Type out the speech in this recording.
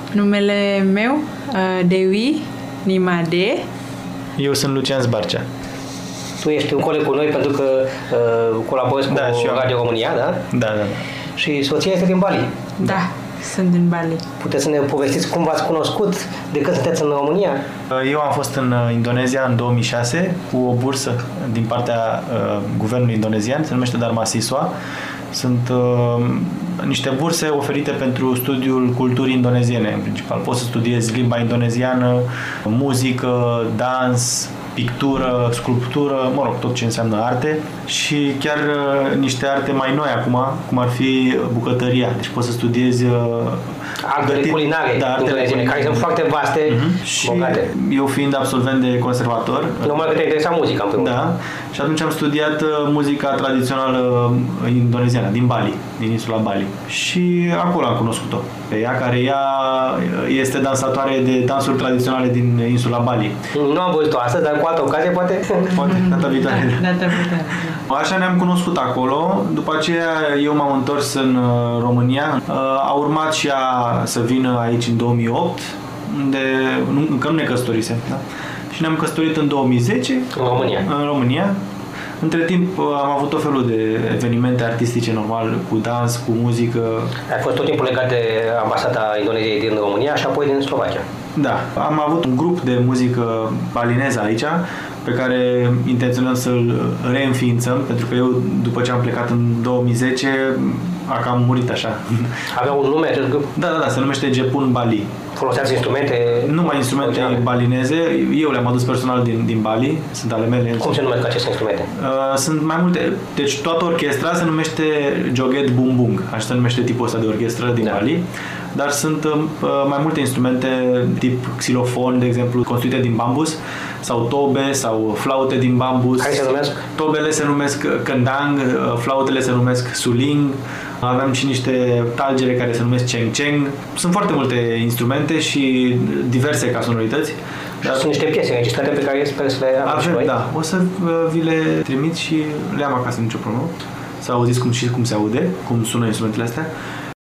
Numele meu, Dewi Nimade. Eu sunt Lucian Zbarcea. Tu ești un coleg cu noi pentru că colaborezi cu Radio România, da? Da. Și soția este din Bali. Da, sunt din Bali. Puteți să ne povestiți cum v-ați cunoscut, de când sunteți în România? Eu am fost în Indonezia în 2006 cu o bursă din partea guvernului indonezian, se numește Dharma Siswa. Sunt niște burse oferite pentru studiul culturii indoneziene, în principal. Poți să studiezi limba indoneziană, muzică, dans, pictură, sculptură, mă rog, tot ce înseamnă arte și chiar niște arte mai noi acum, cum ar fi bucătăria. Deci poți să studiezi artele culinare indoneziene, care sunt foarte vaste, bogate. Și eu fiind absolvent de conservator. Numai că te interesa muzica, în primul rând. Da, și atunci am studiat muzica tradițională indoneziană, din Bali, din insula Bali. Și acolo am cunoscut-o. Pe ea, care ea este dansatoare de dansuri tradiționale din insula Bali. Nu am văzut-o astăzi, dar cu altă ocazie, poate? Poate, data viitoare. Data viitoare. Așa ne-am cunoscut acolo. După aceea eu m-am întors în România. A urmat și ea să vină aici în 2008, unde încă nu ne căsătorisem, da? Și ne-am căsătorit în 2010. În România. Între timp am avut tot felul de evenimente artistice, normal, cu dans, cu muzică. Ai fost tot timpul legat de ambasada Indoneziei din România și apoi din Slovacia. Da. Am avut un grup de muzică balineză aici, pe care intenționăm să-l reînființăm, pentru că eu, după ce am plecat în 2010, a cam murit așa. Avea un nume acest grup? Da, se numește Jepun Bali. Foloseați instrumente? Numai instrumente balineze. Eu le-am adus personal din Bali, sunt ale mele. Cum se numesc aceste instrumente? Sunt mai multe. Deci toată orchestra se numește Joget Bumbung, așa se numește tipul ăsta de orchestră din Bali. Dar sunt mai multe instrumente tip xilofon, de exemplu, construite din bambus, sau tobe, sau flaute din bambus. Care se numesc? Tobele se numesc kendang, flautele se numesc suling. Avem și niște talgere care se numesc cheng cheng. Sunt foarte multe instrumente și diverse ca sonorități. Dar sunt niște piese înregistrate pe care sper să le avem. Da, o să vi le trimit și le am acasă, nicio problemă. Să auziți cum se aude, cum sună instrumentele astea.